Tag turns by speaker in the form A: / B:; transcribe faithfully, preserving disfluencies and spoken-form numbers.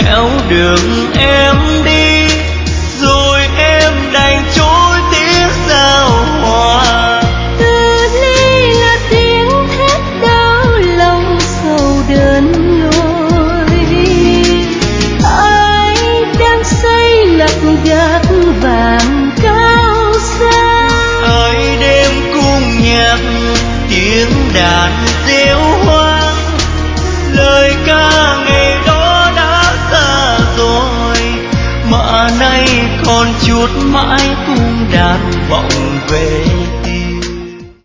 A: nẻo đường em đi, rồi em đành trôi tiếng giao hòa.
B: Từ ly là tiếng thét đau lòng sầu đơn lối. Ai đang xây lật gác vàng cao xa,
A: Ai đêm cung nhạc tiếng đàn reo hoang. Lời ca ngày đó đã xa rồi, mà nay còn chuốt mãi cung đàn vọng về.